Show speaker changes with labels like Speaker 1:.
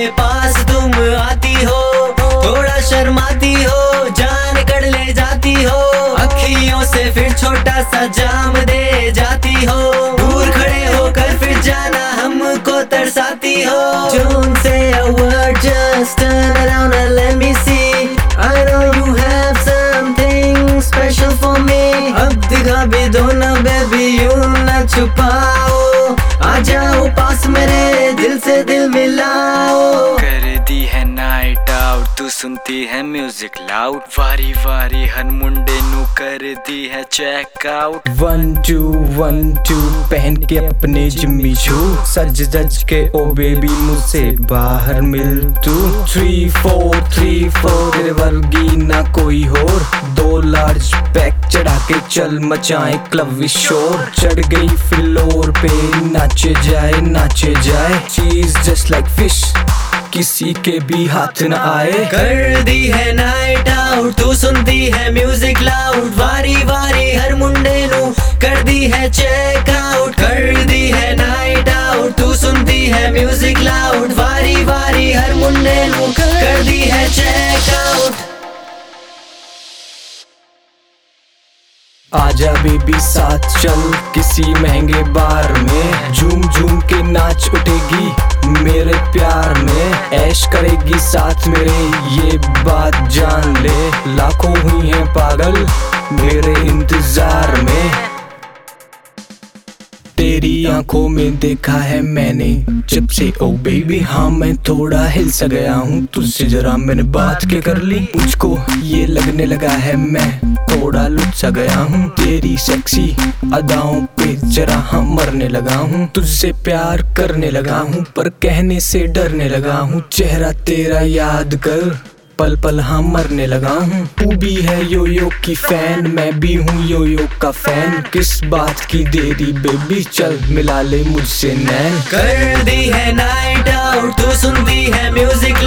Speaker 1: मेरे पास तुम आती हो, थोड़ा शर्माती हो, जान कर ले जाती हो, अखियों से फिर छोटा सा जाम दे जाती हो, दूर खड़े होकर फिर जाना हमको तरसाती हो। Don't say a word, just turn around and let me see. I know you have something special for me. अब दिखा भी दो ना बेबी, यूं ना छुपाओ, आ जाओ पास मेरे, दिल से दिल मिलाओ।
Speaker 2: कर दी है नाइट आउट, तू सुनती है म्यूजिक लाउड, वारी वारी हर मुंडे नू कर दी है चेक आउट।
Speaker 3: 1 2 1 2 पहन के अपने जिम्मी शू, सज धज के ओ बेबी मुझसे बाहर मिल तू। 3 4 3 4 तेरे वर्गी ना कोई और, 2 लार्ज पैक चढ़ा के चल मचाए क्लब शोर, चढ़ गई फ्लोर पे नाचे जाए, चीज जस्ट लाइक फिश किसी के भी हाथ न आए।
Speaker 1: कर दी है नाइट आउट, तू सुनती है म्यूजिक लाउड, वारी वारी हर मुंडे नू कर दी है चेक आउट। कर दी है नाइट आउट, तू सुनती है म्यूजिक लाउड, वारी वारी हर मुंडे नू कर दी है चेक आउट।
Speaker 3: आजा बेबी साथ चल किसी महंगे बार में, झूम झूम के नाच उठेगी मेरे प्यार में, ऐश करेगी साथ मेरे ये बात जान ले, लाखों हुई हैं पागल मेरे इंतजार में। तेरी आंखों में देखा है मैंने जब से ओ बेबी, हाँ मैं थोड़ा हिल सा गया हूँ तुझसे, जरा मैंने बात के कर ली, मुझको ये लगने लगा है मैं थोड़ा लुट सा गया हूँ, तेरी सेक्सी अदाओं पे जरा हाँ मरने लगा हूँ, तुझसे प्यार करने लगा हूँ पर कहने से डरने लगा हूँ, चेहरा तेरा याद कर पल पल हाँ मरने लगा हूँ। तू भी है यो की फैन, मैं भी हूँ यो का फैन, किस बात की देरी बेबी, चल मिला ले मुझसे नैन।
Speaker 1: कर दी है नाइट आउट, तू सुनती है म्यूजिक